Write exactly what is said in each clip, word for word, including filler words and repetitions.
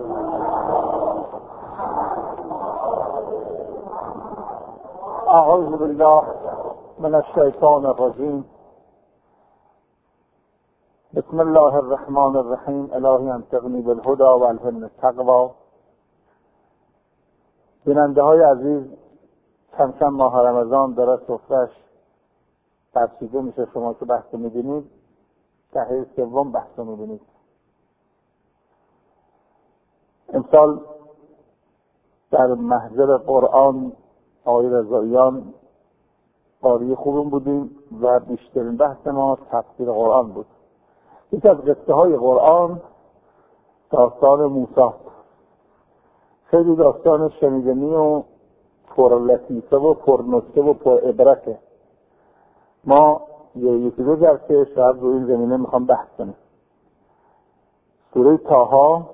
اعوذ بالله من الشیطان الرجیم. بسم الله الرحمن الرحیم. الهی انطقنی بالهدى و الهمنی التقوی. بیننده های عزیز، کم کم ماه رمضان داره سفرش ترسیده میشه. شما که بحث میبینید دهه سوم بحث میبینید. امسال در محضر قرآن آقای رضاییان قاری خوبم بودیم و بیشترین بحث ما تفسیر قرآن بود. یکی از قصه های قرآن داستان موسی. خیلی داستان شنیدنی و پر لطیفه و پر نکته و پر عبرته. ما یکی دو جلسه شاید روی این زمینه میخوام بحث کنیم. سوره طه،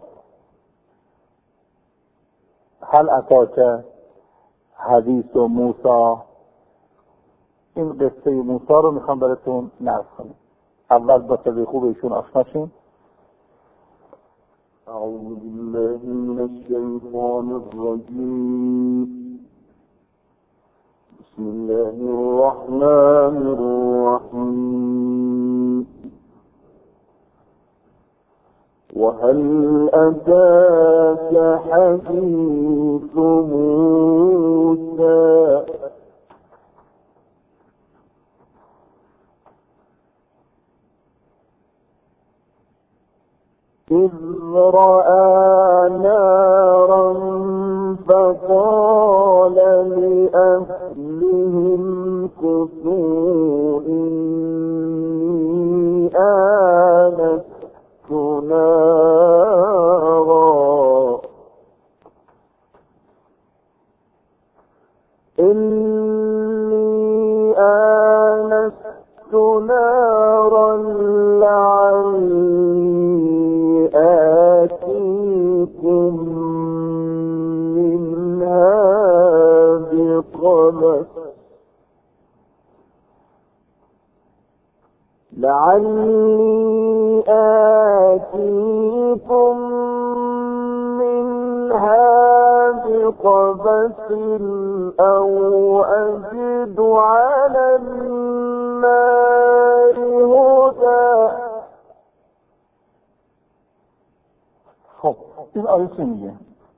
هل اتاک حدیث و موسی، این قصه موسی رو میخوام براتون نقل کنم. اول با صدای خوب ایشون آشنا شیم. اعوذ بالله من الشیطان الرجیم. بسم الله الرحمن الرحیم. وهل أتاك حديث موسى إذ رأى نارا فقال لأهلهم كثوا إني آنست نارا إني آنست نارا لعلي آتيكم منها بقبس لعلي آتيكم منها بقبس أو أجد على النار هدى. خب این آیه چی میگه؟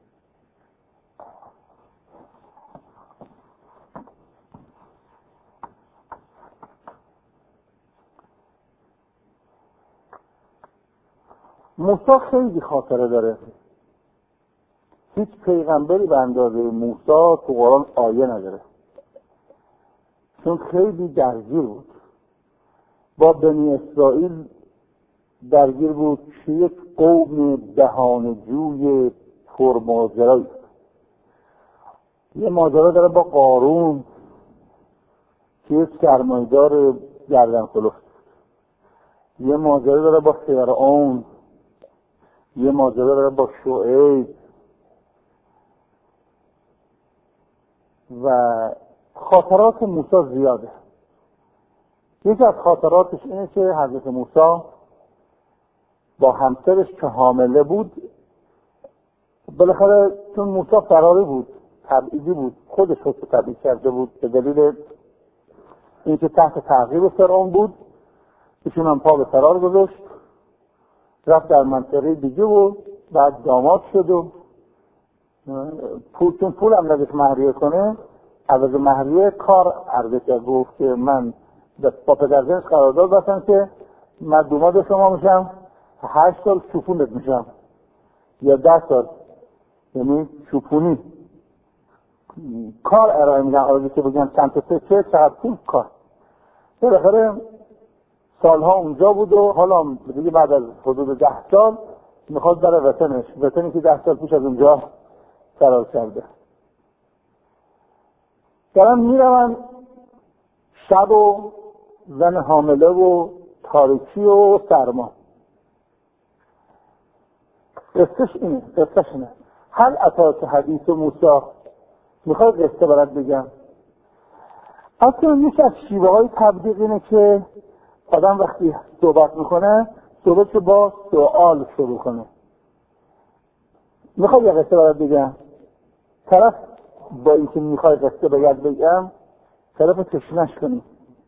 موسی خیلی خاطره داره. هیچ پیغمبری به اندازه موسی تو قرآن آیه نداره، چون خیلی درگیر بود با بنی اسرائیل، درگیر بود که یک قوم دهانجوی پرماجرایی. یه ماجرا داره با قارون که یک سرمایه‌دار گردن کلفت. یه ماجرا داره با فرعون. یه ماجرا داره با شعیب. و خاطرات موسی زیاده. یکی از خاطراتش اینه که حضرت موسی با همسرش که حامله بود، بالاخره چون موسی فراری بود، تبعیدی بود، خودش خود تبعید کرده بود به دلیل اینکه تحت تعقیب فرعون بود، ایشون هم پا به فرار گذاشت، رفت در منطقه دیگه و بعد داماد شد و پول چون پول هم نداشت مهریه کنه، عوض مهریه کار عرضه کرد. گفت که من با پدرزنش قرارداد بستم که من دوماد شما میشم، هشت سال چوپونت میشم یا ده سال، یعنی چوپونی کار ارائه میدن. آرزی که بگن چند تا سکه چقدر پول کار. بالاخره سالها اونجا بود و حالا دیگه بعد از حدود ده سال میخواد بره وطنش، وطنی که ده سال پیش از اونجا فرار کرده. دارن میرون، شب و زن حامله و تاریکی و سرما. قصهش اینه، قصهش اینه. هل اتاک حدیث موسی، میخواد قصه برات بگم. اصلا میشه از شیوه های تبلیغ اینه که آدم وقتی صحبت میکنه صحبت با سوال شروع کنه. میخوای یه قصه برات بگم؟ طرف با اینکه میخوای قصه بگم بگم طرف تشنش کنی.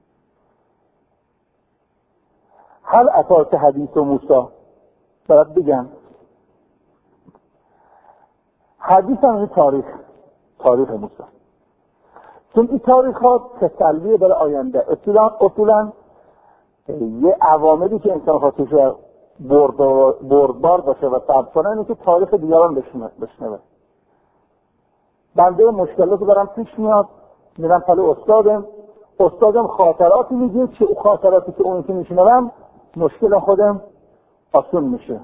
هل اتاک حدیث و موسی برات بگم. حدیث هم این تاریخ تاریخ موسی، چون این تاریخ ها تسلیه برای آینده. اصولا اصولا یه عواملی که انسان خواستش بردبار باشه و ثبت کنه اینه که تاریخ دیگران بشنوه. بنده مشکلاتی برام پیش میاد، میرم پلو استادم، استادم خاطراتی میگه که اون خاطراتی که اون که میشنوم مشکل خودم آسون میشه.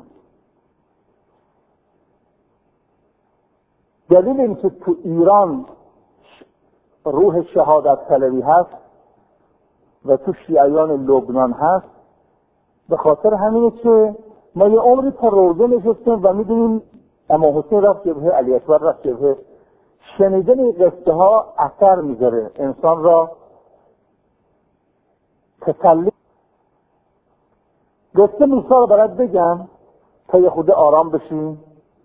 دلیل این که تو ایران روح شهادت طلبی هست و تو شیعیان لبنان هست به خاطر همینه که ما یه عمری تا روزه نشستیم و میدونیم امام حسین رفت جبهه، علی اکبر رفت جبهه. شنیدن این قصه ها اثر میذاره، انسان را تسلی. قصه موسی رو برات بگم تا یه خود آرام بشیم.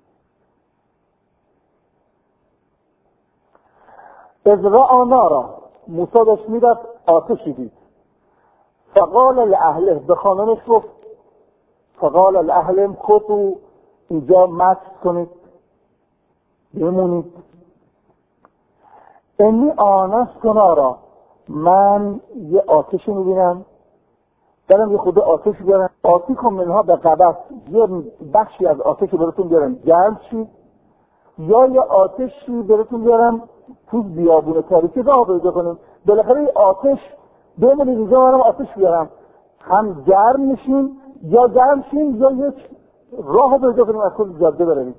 از رأى نارا، موسی داشت میرفت آتشی دید. فقال لأهله، به خانمش گفت فقال لأهلهم کتو اینجا مکث کنید بمونید. انی آنست نارا، من یه آتشی میبینم دارم یه خود آتش بیارم. آتی کن منها به قبض، یه بخشی از آتشی براتون بیارم گرم شید، یا یه آتشی براتون بیارم تو بیابون تاریکی راه پیدا کنیم. بالاخره یه آتش بمونید اینجا، برام آتش بیارم، هم گرم میشیم یا گرم شیم یا یک راه پیدا کنیم از خود جاده بریم.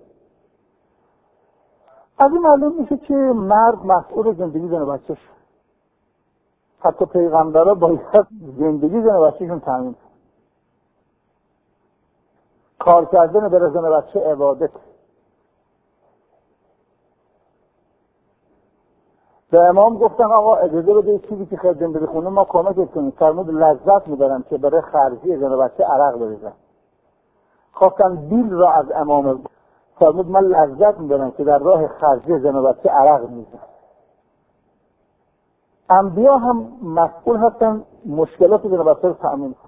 از این معلوم میشه که مرد مسئول زندگی زن و بچه‌ش. حتی پیغمبرها باید زندگی زن و بچه‌شون تامین کنن. کار کردن برای زن و بچه عبادت. به امام گفتن آقا اجازه بده چیزی که خیلی زندگی خونه ما کمکت کنیم. فرمود لذت میبرم که برای خرجی زن و بچه عرق بریزم. خواستن بیل را از امام، فرمود من لذت میبرم که در راه خرجی زن و بچه عرق میریزم. انبیا هم مسئول هستن مشکلات زن و بچه رو تأمین کنن.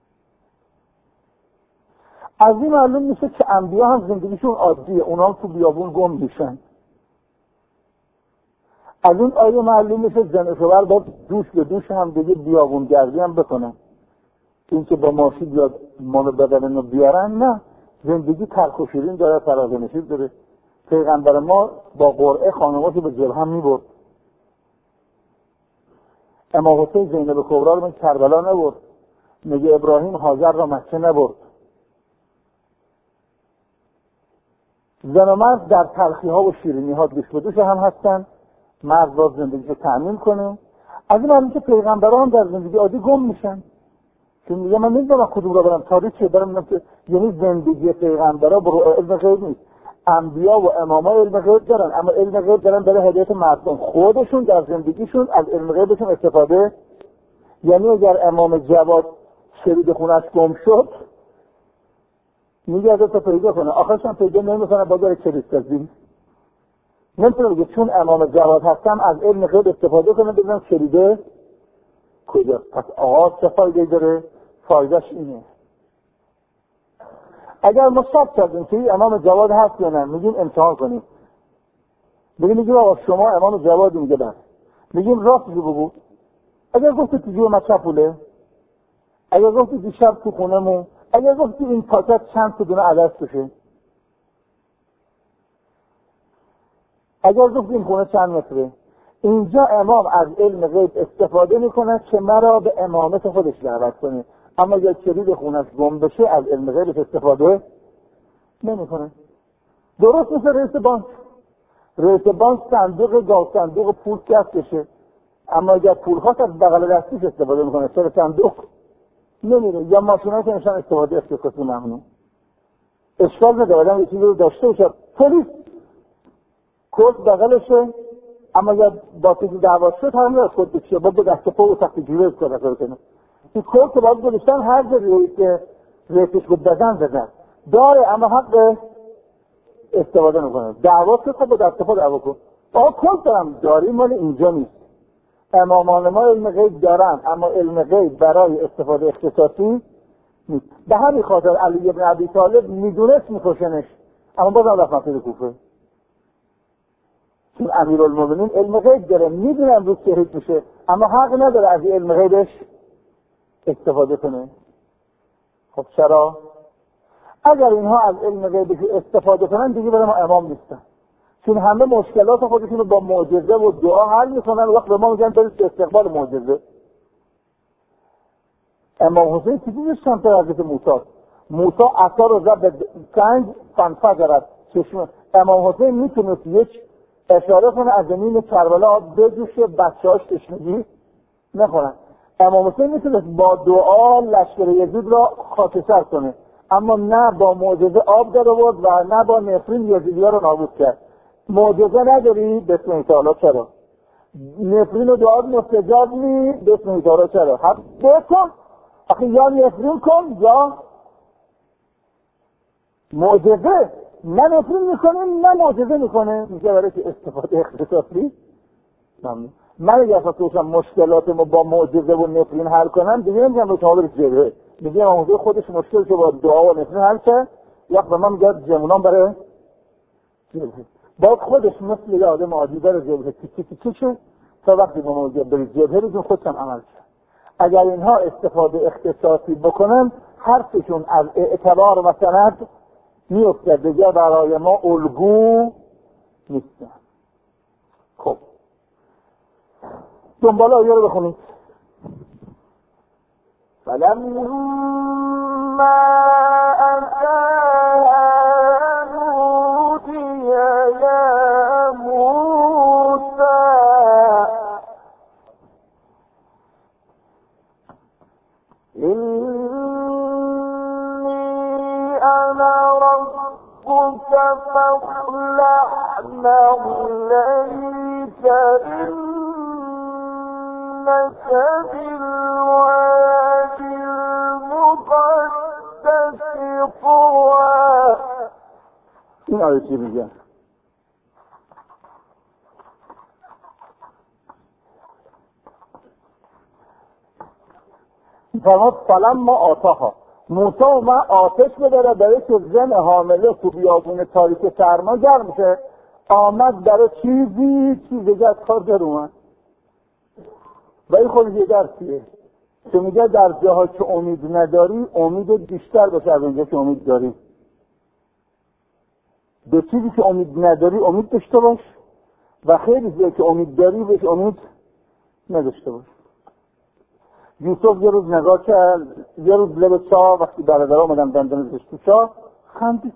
از این معلوم میشه که انبیا هم زندگیشون عادیه، اونا هم تو بیابون گم میشن. از این آیه معلوم میشه زن و شوهر باید دوش به دوش هم دیگه بیابون گردی هم بکنن. این که با ماشی بیاد منو بدلن و بیارن، نه، زندگی تلخ و شیرین داره، فراز و نشیب داره. پیغمبر ما با قرعه خانماشو به جبهه هم میبرد. امام حسین زینب کبری رو به کربلا نبرد، میگه ابراهیم هاجر را مکه نبرد. زن و مرد در تلخی ها و شیرینی ها دوش به دوش هم هستن. مرد باید زندگیشو تأمین کنه. از این معلومه که پیغمبران در زندگی عادی گم میشن. که میگه من نمیدونم کدوم را برم، تاریخ برم میدونم که یعنی زندگی پیغمبرا برو علم غیب نیست. انبیا و اماما علم غیب دارن، اما علم غیب دارن برای هدایت مردم. خودشون در زندگیشون از علم غیبشون استفاده. یعنی اگر امام جواد شرید خونش گم شد میگه ازش پیدا کنه، آخرش هم پیدا نمیکنه، بازار کلیسازی نمیتونه بگه چون امام جواد هستم از علم غیب استفاده کنه ببینم شریده کجا. پس آقا چه فایده داره؟ فایدهش اینه اگر ما شک کردیم که امام جواد هست یا نه، میگیم امتحان کنیم. بگیم میگیم آقا شما امام جواد، میگه بس. میگیم راست بگو. اگر گفتی تو جیب ما چپوله، اگر گفتی دیشب تو خونمون، اگر گفتی این پاکت چند تا دونه عدس بشه، اگر گفتی این خونه چند متره، اینجا امام از علم غیب استفاده میکنه که مرا به امامت خودش دعوت کنه. اما اگر کلید خونش گم بشه از علم غیب استفاده نمیکنه. درست مثل رئیس بانک. رئیس بانک صندوق گاو صندوق پول دستشه، اما اگر پول خواست از بغل دستش استفاده میکنه، چرا صندوق نمیره. یا ماشینایی که نشان استفاده اختصاصی ممنوع. اشکال نداره یه چیزی رو داشته باشه. پلیس کد بغلشه، اما اگر با کسی دعوا شد هم نه کد بشه، باید به دست پا و تخت جیبه استفاده کنه. این کد که باید گذاشتن هر جایی که رئیسش بود بزن بزن داره، اما حق استفاده میکنه. دعوا که خب با دست پا دعوا کن. آقا کل دارم داری مال اینجا نیست. امامان ما علم غیب دارن اما علم غیب برای استفاده اختصاصی نیست. به همین خاطر علی بن ابی طالب میدونست میکشنش اما بازم رفت مسجد کوفه. چون امیرالمومنین علم غیب داره، میدونه امروز شهید میشه اما حق نداره از این علم غیبش استفاده کنه. خب چرا؟ اگر اینها از علم غیبش استفاده کنن دیگه برای ما امام نیستن، چون همه مشکلات خودشون رو با معجزه و دعا حل میکنن و وقت به ما میگن برید به استقبال معجزه. امام حسین چیزی داشتن تا حضرت موسی موسی عصا رو زد به سنگ فانفجرت چشمه. امام حسین میتونست یک اشاره کنه از زمین کربلا آب بجوشه بچه‌هاش تشنگی نخورن. امام حسین میتونست با دعا لشکر یزید را خاکستر کنه اما نه با معجزه آب در آورد و نه با نفرین یزیدی‌ها رو نابود کرد. معجزه نداری بسم الله تعالی چرا؟ نفرین و دعا مستجاب نی بسم الله تعالی چرا؟ حق بکن آخه یا نفرین کن یا معجزه. نه نفرین میکنه نه معجزه میکنه. میگه برای که استفاده اختصاصی ممنون. من اگه اصلا توشم مشکلات ما با معجزه و نفرین حل کنم دیگه نمیگم به شما برید جبهه. میگه امام خودش مشکلش با دعا و نفرین حل کرد. وقت به من میگه جمونان برای جبهه. باید خودش مثل یه آدم عادی بره جبهه تیکی تیکی شد تا وقتی به موضوع برید جبهه رو خودشم عمل کرد. اگر اینها استفاده اختصاصی بکنن حرفشون از اعتبار و سند میفته دیگه برای ما الگو نیستن. خب دنبال آیه رو بخونید. فلما أتاها نودي يا موسى إني أنا ربك فاخلع نعليك إنك بالوادي المقدس طوى. این آیه چی میگه؟ فرمود فلما آتاها موسی اومد آتش ببره برای که زن حامله تو بیابون تاریک سرما گرم میشه. آمد برای چیزی چیز دیگه از کار در اومد و این خود یه درسیه که میگه در جاها که امید نداری امید بیشتر باشه از اونجا که امید داری. به چیزی که امید نداری امید داشته باش و خیلی زیاد که امید داری بهش امید نداشته باش. یوسف یه روز نگاه کرد، یه روز لب چاه وقتی برادرها اومدن دندانش تو چاه خندید.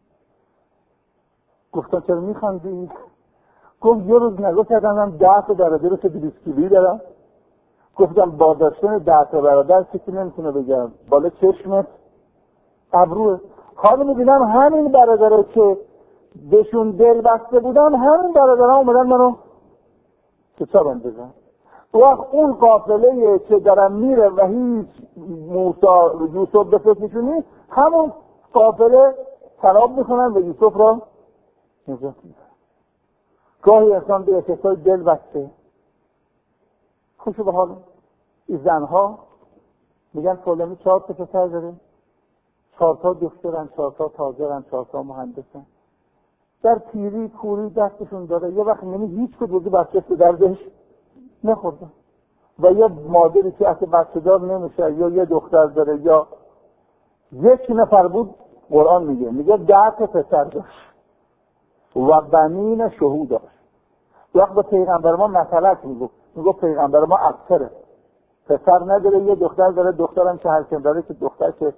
گفتن چرا میخندید؟ گفت یه روز نگاه کردم ده تا برادر رو که بیست کیلویی دارم. گفتم با داشتن ده تا برادر کسی نمیتونه بگم بالا چشمت ابروه. حالا میبینم همین برادرها که بهشون دل بسته بودم همین برادرها اومدن منو که چا بندازن. وقت اون قافله که دارم میره و هیچ موسی یوسف به فکرشون نیست همون قافله خراب میکنن و یوسف را نجات میدن. گاهی انسان به احساسای دل بسته خوشو به حال. این زنها میگن فلانی چهار تا پسر داره، چهار تا دخترن، چهار تا تاجرن، چهار تا مهندسن. در پیری کوری دستشون داره یه وقت نمی هیچ کدوم بچه به دردش نخورده و یه مادری که اصلا بچه دار نمیشه یا یه دختر داره یا یک نفر بود. قرآن میگه میگه ده تا پسر داشت و بنین شهود داشت. وقت به پیغمبر ما مسئلت میگو میگو پیغمبر ما اکثره پسر نداره یه دختر داره، دخترم که هر کم داره که دختر که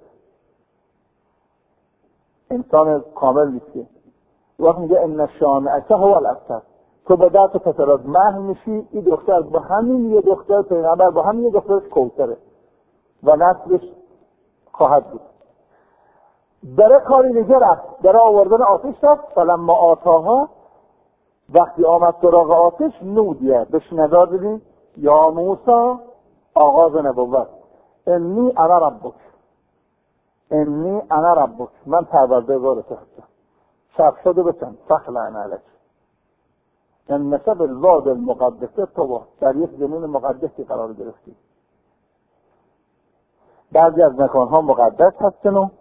انسان کامل نیست. وقت میگه ان شانئک هو الابتر. تو با ده تا پسرات محو میشی. این دختر با همین یه دختر پیغمبر با همین یه دخترش کوثره و نسلش خواهد بود. داره کاری دیگه رفت، داره آوردن آتش رفت. فلما آتاها وقتی آمد سراغ آتش نودیه بهش ندا دیدی یا موسی آغاز نبوت انی انا ربک انی انا ربک من پروردگارت هستم. چپ شده بکن فخلعن علیک. یعنی نسب الواد المقدسه تو در یک زمین مقدسی قرار گرفتی. بعضی از مکانها مقدس هستن و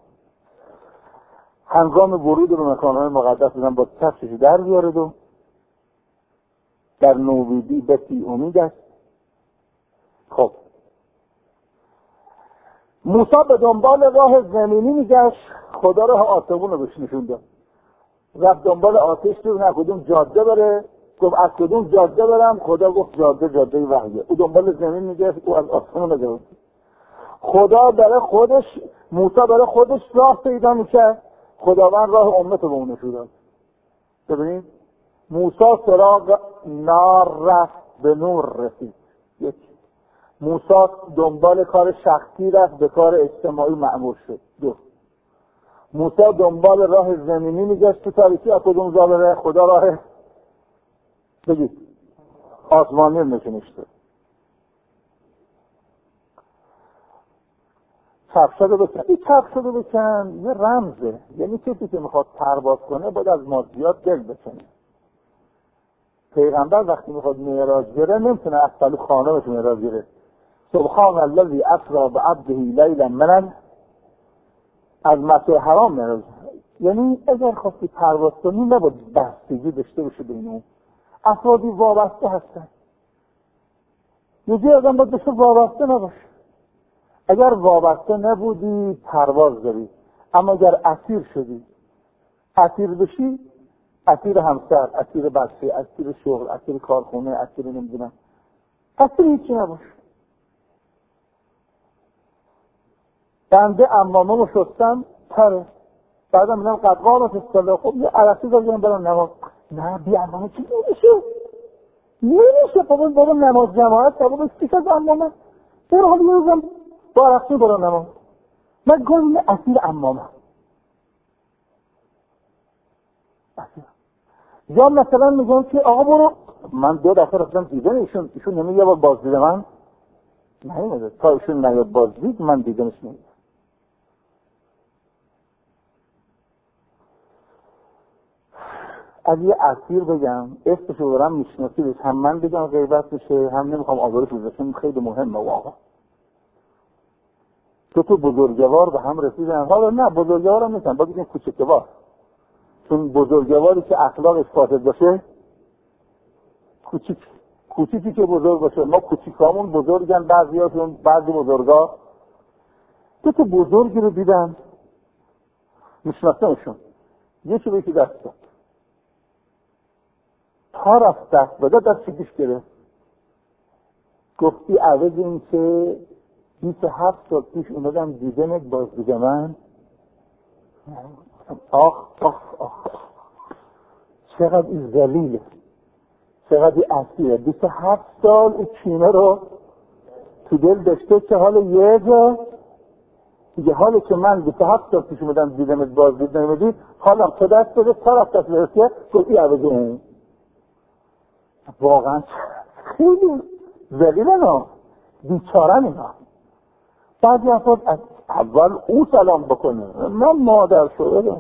هنگام ورود به مکانهای مقدس بودن با کفشش در بیارد و در نومیدی بسی امید است. خب موسی به دنبال راه زمینی میگشت، خدا راه آسمون رو بهش نشون داد. رفت دنبال آتش رو نه کدوم جاده بره، گفت از کدوم جاده برم، خدا گفت جاده جاده وحیه. او دنبال زمین میگشت، او از آسمون رو گرفت. خدا برای خودش، موسی برای خودش راه پیدا میکرد، خداوند راه امت رو به اون نشون داد. ببینید موسی سراغ نار رفت، به نور رسید. یک موسی دنبال کار شخصی رفت، به کار اجتماعی مأمور شد. دو موسی دنبال راه زمینی میگشت، تو تاریکی از کدوم جا بره، خدا راه بگید آسمانی نشونشته. چپ شده بکن، این چپ شده بکن یه رمزه، یعنی کسی که میخواد پرواز کنه باید از مادیات دل بکنه. پیغمبر وقتی میخواد معراج بره نمیتونه از طلو خانه بشه معراج بره. سبحان الذی اسری بعبده لیلا من از مسجد حرام معراج. یعنی اگر خواستی پرواز کنی نباید بستگی داشته باشه بین اون. افرادی وابسته هستن، یه جای آدم باید بشه وابسته نباشه. اگر وابسته نبودی پرواز داری، اما اگر اسیر شدی، اسیر بشی، اسیر همسر، اسیر بچه، اسیر شغل، اسیر کارخونه، اسیر نمیدونم، اسیر هیچی نباش. بنده امامه رو شستم تره، بعدم میدم قدقانت استاله، خب یه عرصی داریم برم نماز. نه بی امامه چی نمیشه؟ نمیشه خب برم نماز جماعت، خب بسیش از امامه برو حالی یه روزم با عرصی برم نماز. من گویم اسیر امامه اسیر. یا مثلا میگم که آقا برو، من دو دفعه رفتم دیدن ایشون، ایشون نمیگه یه بار باز دیده من نمیده، تا ایشون نیاد باز دید من دیدنش نمیده. از یه اسیر بگم اسمشو برم میشناسی بشه، هم من بگم غیبت بشه، هم نمیخوام آبروش بزنم، خیلی مهمه واقعا. تو تو بزرگوار به هم رسیدن، حالا نه بزرگوار هم نیستن، باید بگیم کوچکوار، چون بزرگواری که اخلاقش فاسد باشه کوچیک، کوچیکی که بزرگ باشه. ما کوچیکامون بزرگن، بعضی هاشون بعضی بزرگا تو تو بزرگی رو دیدن میشناسنشون، یکی به یکی دست داد، تا رفت دست بده دست چکیش گرفت، گفتی عوض این که بیست و هفت سال پیش اومدم دیدنت باز دیگه من آخ آخ آخ چقدر این ذلیله، چقدر این اسیره. بیست و هفت سال این کینه رو تو دل داشته که حالا یه جا دیگه، حالا که من بیست و هفت سال پیش اومدم دیدنت باز دید نمیدی، حالا تو دست بده تا رفت دست برسیه گفتی عوض اون. واقعا خیلی ذلیلن ها، بیچارن اینا. بعضی افراد از اول او سلام بکنه، من مادر شده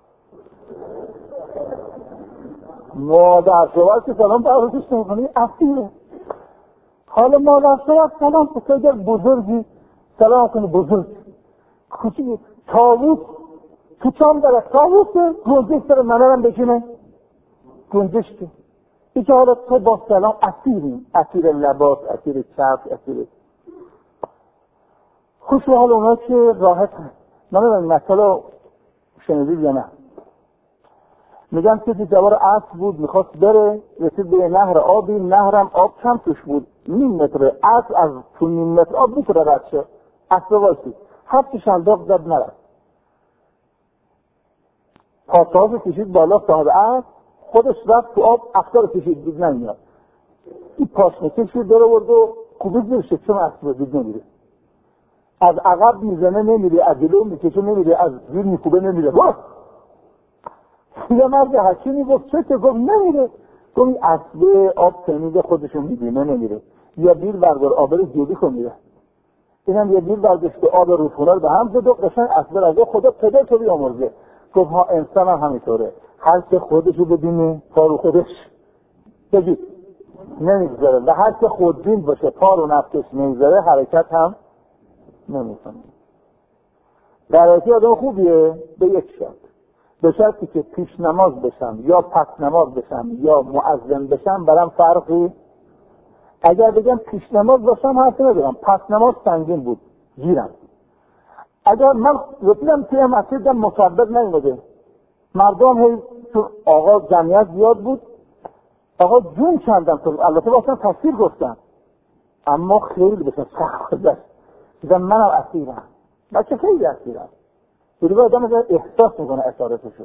مادر شده که سلام پرورشش نمیکنه اسیره. حالا مادر شده سلام بکنه، اگر بزرگی سلام کنه بزرگ، کوچیک تاووس تو چام داره، تاووسه گنجش داره منرم بکنه گنجش که ای که حالا تو با سلام اسیری، اسیر لباس، اسیر کفش، اسیر خوش به حال اونا که راحت هست. نمیدونم مثلا شنیدید یا نه، میگم که جوار اسب بود میخواست بره، رسید به نهر آبی، نهرم آب کم توش بود، نیم متر اسب از تو نیم متر آب میتونه رد شه، اسب وایسید هفت شنداق زد نرفت، پاتاز کشید بالا صاحب اسب، خودش رفت تو آب افتار کشید دید نمیاد، این پاشنه کشید داره برد و کوبید برشه چون اسب دید نمیره، از عقب میزنه نمیره، از جلو میکشه نمیره، از زیر میکوبه نمیره. باز یه مرد حکیمی گفت چه که گفت نمیره، گفت این اسب آب تنید خودشون میبینه نمیره، یا بیل بردار آب رو جدی کن میره، اینم یه بیل برداشت آب رودخونه رو به هم زد و قشنگ اسب رو از خدا پدر تو بیامرزه. گفت ها انسان هم همینطوره، هر که خودشو ببینه پا رو خودش بگید نمیگذاره و هر که خودبین باشه پا رو نفسش نمیذاره حرکت هم نمیکنه. در حقیقت آدم خوبیه به یک شرط، به شرطی که پیش نماز بشم یا پس نماز بشم یا مؤذن بشم برام فرقی. اگر بگم پیش نماز باشم حرفی ندارم، پس نماز سنگین بود گیرم. اگر من رسیدم توی مسجد مصدق نیومده، مردم هی تو آقا جمعیت زیاد بود، آقا جون کندم تو، البته واسه تفسیر گفتم اما خیلی بسن سخت دست دیدم منم اسیرم، بچه خیلی اسیرم. یعنی به آدم احساس میکنه اسارتشو.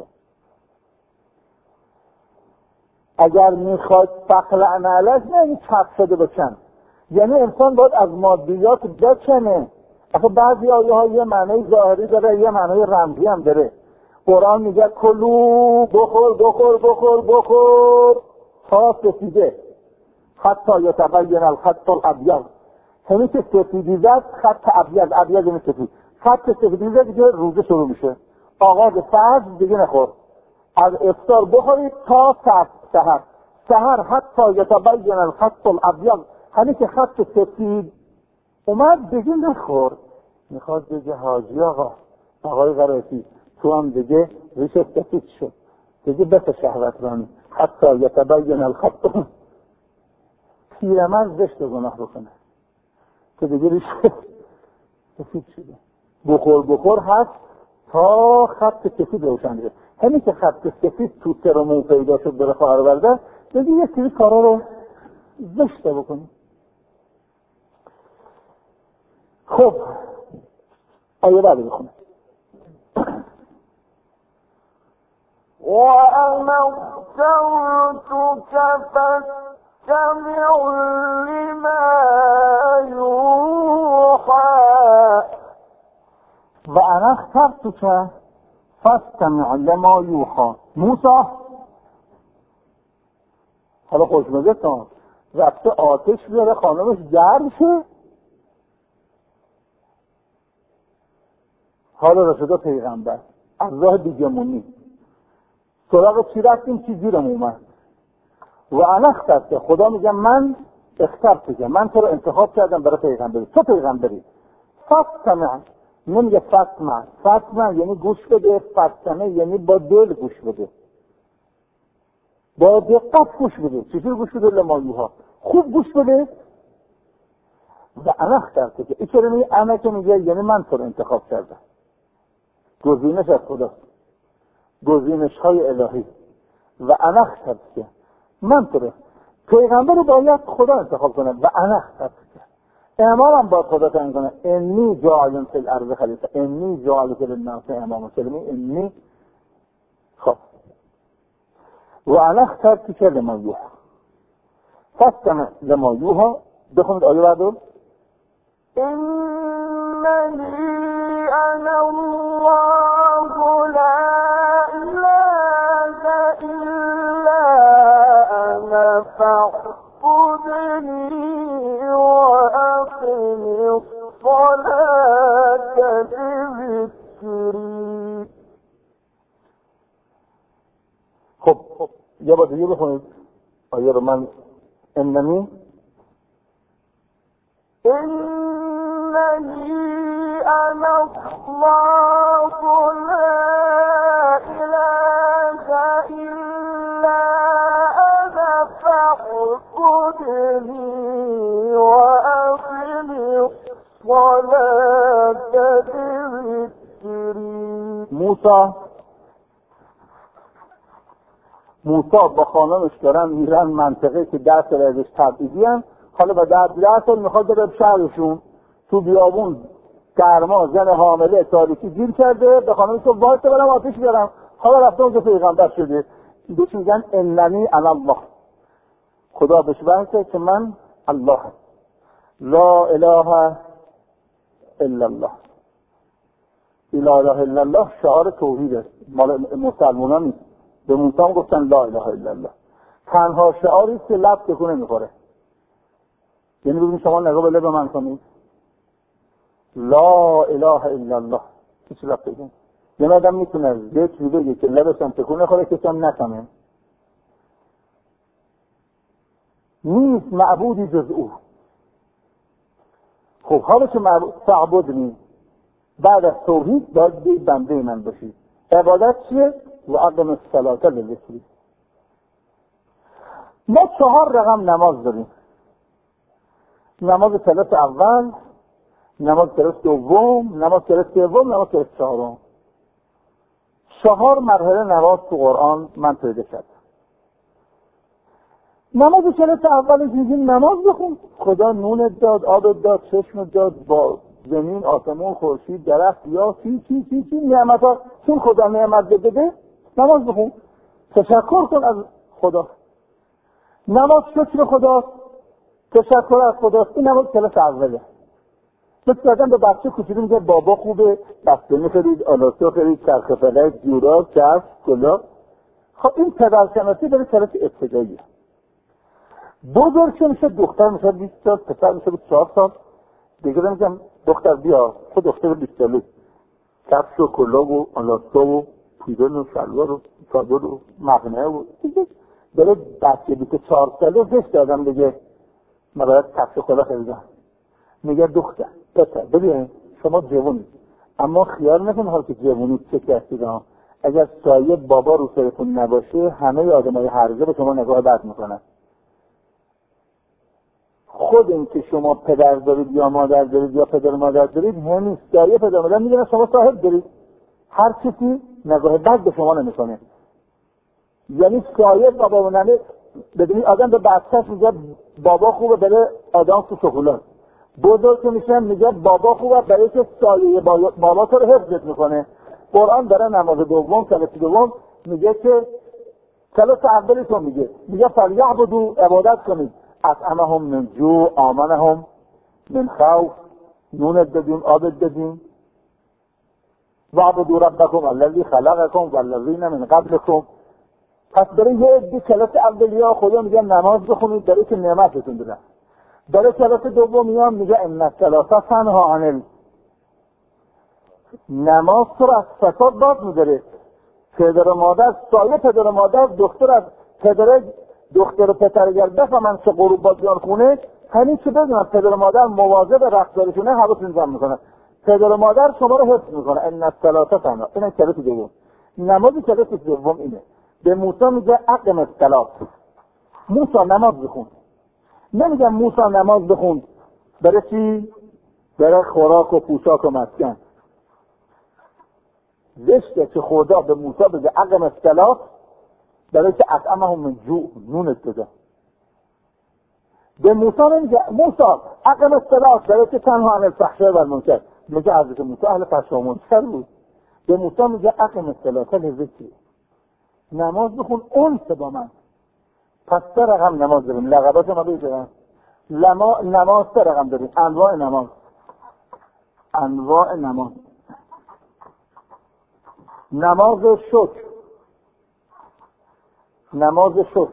اگر میخواد فقلعن علیش نه این چپ شده بکن، یعنی انسان باید از مادیات بکنه. اخه بعضی آیه ها یه معنی ظاهری داره یه معنی رمزی هم داره. قرآن میگه کلو بخور بخور بخور بخور تا سفیده حتی یتبین الخط الابیض، همین که سفیدی زد خط ابیض، ابیض یعنی سفید، خط سفیدی زد دیگه روزه شروع میشه. آغاز فجر دیگه نخور، از افطار بخورید تا سحر، سحر حتی یتبین الخط الابیض، همین که خط سفید اومد دیگه نخور. میخواد بگه حاجی آقا آقای غرایتی تو هم دیگه ریشه سفید شد دیگه بس شهوت رانی حتی یتبین الخط. پیرمرد زشت گناه بکنه که دیگه ریشه سفید شده. بخور بخور هست تا خط سفید روشن بشه. همین که خط سفید تو ترمون پیدا شد بره خواهر برده دیگه یه سری کارا رو زشت بکنه. خب آیه بعد بخونه. وَأَنَا اخْتَرْتُكَ فَاسْتَمِعْ لِمَا يُوحَىٰ وَأَنَا اخْتَرْتُكَ فَاسْتَمِعْ لِمَا يُوحَىٰ. موسی حالا خوشمزه کن رفته آتش بیاره خانمش گرم شه، حالا رسوده پیغمبر از راه بیگمونی سراغ چی رفتیم چی گیرم اومد. و انا اخترت، خدا میگه من اخترت که من تو رو انتخاب کردم برای پیغمبری، تو پیغمبری. فاستمع، نمیگه فاسمع، فاسمع یعنی گوش بده، فاستمع یعنی با دل گوش بده، با دقت گوش بده. چجور گوش بده؟ لما یوحی، خوب گوش بده. و انا اخترت که این چرا میگه انا که میگه یعنی من تو رو انتخاب کردم. گزینش از خداست، گزینش های الهی. و انا اخترت که من تو رو پیغمبر رو باید خدا انتخاب کنه. و انا اخترت که امامم باید خدا تعیین کنه. انی جاعل فی الارض خلیفه، انی جاعل فی الناس اماما، کلمه انی. خب و انا اخترت که لما یوحی فاستمع لما یوحی. بخونید آیه بعدو. إنني أنا الله لا إله إلا أنا فاعبدني وأقم الصلاة لذكري. خب یه بار دیگه بخونید آیه رو. من اننی إنني أنا الله لا إله إلا أنا فاعبدني وأقم الصلاة لذكري. موسی موسی با خانمش دارن میرن منطقه که ده سال ازش تبعیدی هم. حالا با ده ده سال میخواد بره شهرشون، تو بیابون گرما زن حامله تاریکی گیر کرده، به خانمش گفت وایس برم آتش بیارم. حالا رفته اونجا پیغمبر شده. بهش میگن اننی انا الله، خدا بهش وحی که من الله لا اله الا الله. لا اله الا الله شعار توحید است، مال مسلمانان نیست. به موسی هم گفتن لا اله الا الله. تنها شعاری است که لب تکونه میخوره. یعنی ببینید شما نگاه به لب من کنید، لا اله الا الله، هیچ لب تکون. یه آدم میتونه ذکر بگه که لبش هم تکون نخوره کسی هم نکنه. نیست معبودی جز او. خب حالا که معبود تعبدنی بعد از توحید باید بید بنده من باشید. عبادت چیه؟ و اقم الصلاة لذکری. ما چهار رقم نماز داریم. نماز کلاس اول، نماز کلاس دوم، نماز کلاس سوم، نماز کلاس چهارم. چهار مرحله نماز تو قرآن من پیدا کردم. نماز کلاس اولش میگیم نماز بخون، خدا نونت داد، آبت داد، چشمت داد، با زمین، آسمون، خورشید، درخت، یا چی چی چی چی نعمت‌ها، چون خدا نعمت بده نماز بخون، تشکر کن از خدا. نماز شکر خداست، تشکر از خداست. این نماز کلاس اوله. مثل آدم به بچه کوچولو میگه بابا خوبه، بستنی خرید، آلاسو خرید، چرخ فلک، جوراب، کفش، کلاه. خب این پدرشناسی داره کلاس ابتداییه. بزرگ که میشه دختر میشه بیست سال، پسر میشه بیست و چهار سال. دیگه میگم دختر بیا، خود دختر بیست ساله، کفش و کلاه و آلاسو و پیرن و شلوار و چادر و مقنعه و دیگه داره بچه بیست و چهار ساله زشت آدم بگه من باید کفش و کلاه خریدم. میگه دختر پسر ببین شما جوونید، اما خیال نکن حال که جوونید چه کسی ها، اگر سایه بابا رو سرتون نباشه همه آدمای هرزه به شما نگاه بد میکنن. خود این که شما پدر دارید یا مادر دارید یا پدر مادر دارید همین سایه پدر مادر میگه شما صاحب دارید، هر کسی نگاه بد به شما نمیکنه. یعنی سایه بابا و ننه بدونی آدم به بچه‌ش میگه بابا خوبه بره آدم تو شکلات، بزرگ که میشن میگه بابا خوبه برای که سایه بابا تو رو حفظت میکنه. قرآن داره نماز دوم کلاس دوم میگه که کلاس اولی تو میگه میگه فلیعبدوا عبادت کنید، اطعمهم من جوع آمنهم من خوف، نونت دادیم آبت دادیم، واعبدوا ربکم الذی خلقکم والذین من قبلکم. پس برای یه عده کلاس اولیا خدا میگه نماز بخونید برای که نعمتتون بدن. برای کلاس دومیان میگه ان الصلاة تنهی عن، نماز تو از فساد باز میداره. پدر و مادر سایه پدر و مادر دختر از پدر دختر و پسر اگر بفهمن چه غروب بازیان خونه همین چه بدونن پدر و مادر مواظب رفتارشونه حواستون جمع میکنن. پدر و مادر شما رو حفظ میکنه. ان الصلاة تنهی، این کلاس دوم. نماز کلاس دوم اینه. به موسی میگه اقم الصلاة، موسی نماز بخون. نمیگم موسی نماز بخون برای چی؟ برای خوراک و پوشاک و مسکن. زشته که خدا به موسی بگه اقم الصلاة برای که اطعمهم من جوع، نونت بده. به موسی نمیگه موسی اقم الصلاة برای که تنها عن الفحشاء و المنکر. میگه حضرت موسی اهل فحشا و منکر بود. به موسی میگه اقم الصلاة لذکری، نماز بخون اون با من. پس سه رقم نماز داریم. لقبات ما بگیرن. لما... نماز سه رقم داریم. انواع نماز. انواع نماز. نماز شکر. نماز شکر.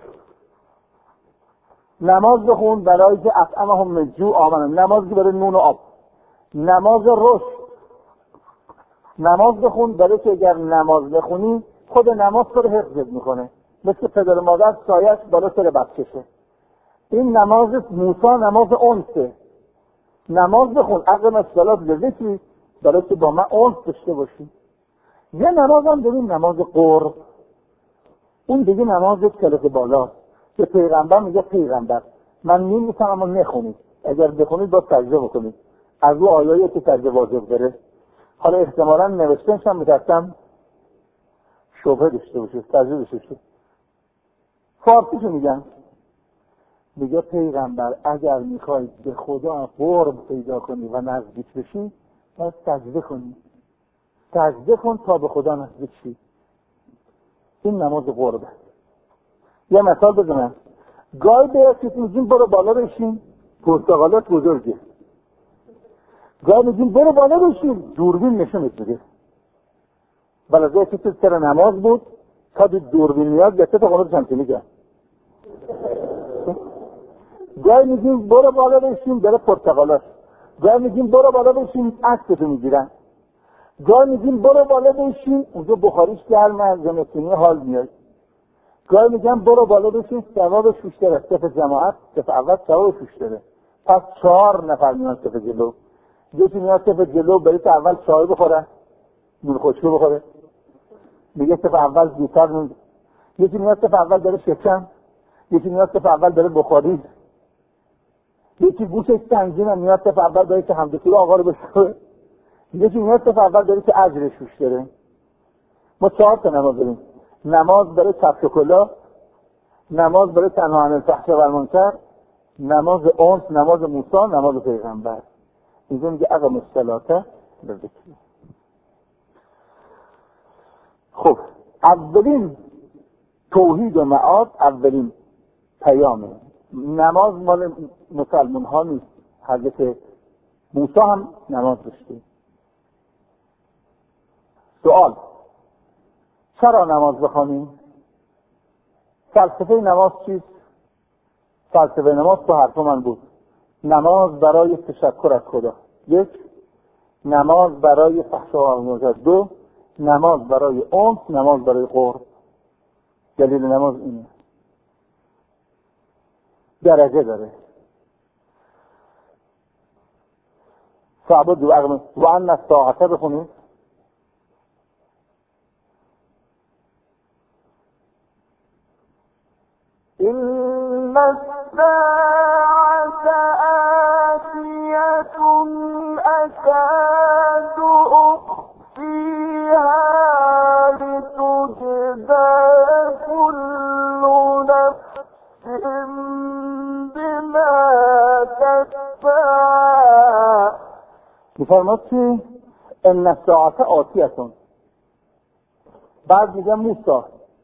نماز بخون برای که اطعمهم من جوع آمنهم، نماز برای نون و آب. نماز رشد. نماز بخون برای که اگر نماز بخونی خود نماز تو رو حفظت میکنه، مثل پدر مادر سایش بالا سر بچه‌شه. این نماز موسی نماز اونسه. نماز بخون اقم الصلاة لذکری برای که با من اونس داشته باشی. یه نماز هم داریم نماز قرب. اون دیگه نماز کلاس بالا که پیغمبر میگه پیغمبر من نمی‌فهمم اما نخونید، اگر بخونید با سجده بکنید. از او آیایی که سجده واجب داره. حالا احتمالاً نوشتنش هم می‌کردم شبهه داشته باشه، سجده داشته باشه. فارسیشو میگن میگه پیغمبر اگر میخواید به خدا قرب پیدا کنی و نزدیک بشی باید سجده کنی. سجده کن تا به خدا نزدیک شی. این نماز قربه. یه مثال بزنم. گاهی به کسی میگیم برو بالا بشین، پرتقالات بزرگه. گاهی میگیم برو بالا بشین، دوربین نشونت میده. بلازه کسی سر نماز بود تا دید دوربین نیاز گسته تا قنات چمچه میگه. گاهی میگیم برو بالا بشین بره پرتقالات. گاهی میگیم برو بالا بشین عکستو میگیرن. گاهی میگیم برو بالا بشین، اونجا بخاریش گرمه، زمستونی حال میاد. گاهی میگم برو بالا بشین، ثواب شوش داره. صف جماعت، صف اول ثواب شوش داره. پس چهار نفر میان صف جلو. یکی میاد صف جلو برای اول چای بخوره، نون خوشبو بخوره. میگه صف اول زودتر نون. یکی میاد صف اول داره شکم، یکی میاد صف اول داره بخاری. یکی گوشش سنگینه میاد صف اول داره که همدسور آقا رو بشوره. یکی میاد صف اول داره که اجرش شوش داره. ما چهار تا نماز داریم. نماز برای کفش و کلاه، نماز برای تنها عن الفحشاء و المنکر، نماز اونس، نماز موسی، نماز پیغمبر. اینجا میگه اقم الصلاة لذکری. خب اولین توحید و معاد، اولین پیامه. نماز مال مسلمان ها نیست. حضرت موسی هم نماز داشته. سوال: چرا نماز بخوانیم؟ فلسفه نماز چیست؟ فلسفه نماز تو حرف من بود. نماز برای تشکر از خدا، یک. نماز برای فحشا و منکر، دو. نماز برای انس، نماز برای قرب. دلیل نماز اینه. درجه داره. فعبد و اقم و ان الساعة بخونید. إن الساعة آتية أكاد أخفيها لتجزى كل نفس بما تسعى. میفرماد که ان الساعة آتیة. بعد میگه موسی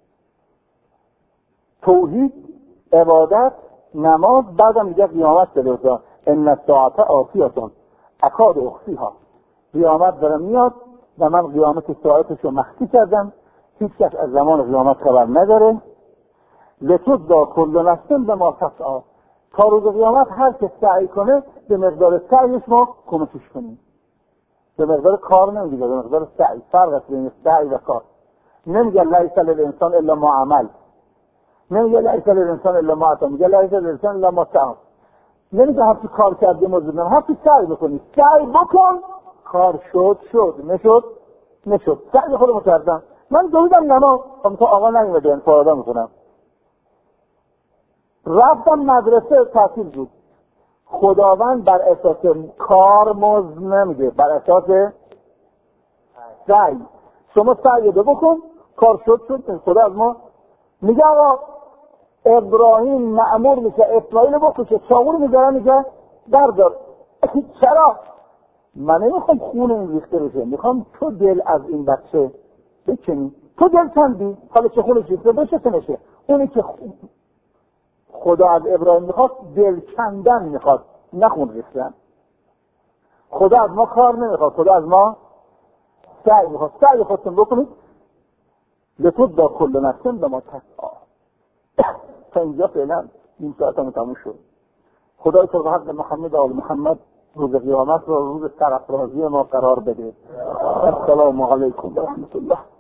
توحید، عبادت، نماز، بعدم میگه قیامت دلوزا. ان الساعة آتیة اکاد اخفیها. قیامت داره میاد و من قیامت ساعتش رو مخفی کردم، هیچ کس از زمان قیامت خبر نداره. لتجزی کل نفس بما تسعی. تا روز قیامت هر کس سعی کنه به مقدار سعیش ما کمکش کنیم. به مقدار کار نمیگه، به مقدار سعی. فرق است بین سعی و کار. نمیگه لیس للانسان الا ما عمل، نمیگه لیس للانسان الا ما عمل، میگه لیس للانسان الا ما سعی. نمیگه هر چی کار کردی موجود نمیشه، هر چی سعی بکنی. سعی بکن، کار شد شد، نشد نشد. سعی خودمو کردم. من دویدم نماز، خب تو آقا نمیده انفرادا میکنم. رفتم مدرسه، تحصیل بود. خداوند بر اساس کار مزد نمیگه، بر اساس سعی. شما سعی دو بکن، کار شد شد. خدا از ما میگه آقا ابراهیم مأمور میشه اسماعیل بکشه، چاقو رو میذاره میگه بردار. چرا؟ من نمیخوام خون این ریخته بشه، میخوام تو دل از این بچه بکنی. تو دل کندی، حالا چه خونش ریخته بشه چه نشه. اونی که خدا از ابراهیم میخواد دل کندن میخواد، نه خون ریختن. خدا از ما کار نمیخواد، خدا از ما سعی میخواد. سعی خودتون بکنید. لتجزی کل نفس بما تسعی. تا اینجا فعلا این ساعت هم تموم شد. خدای تو به حق محمد و آل محمد روز قیامت رو روز سرافرازی ما قرار بده. السلام علیکم و رحمت الله.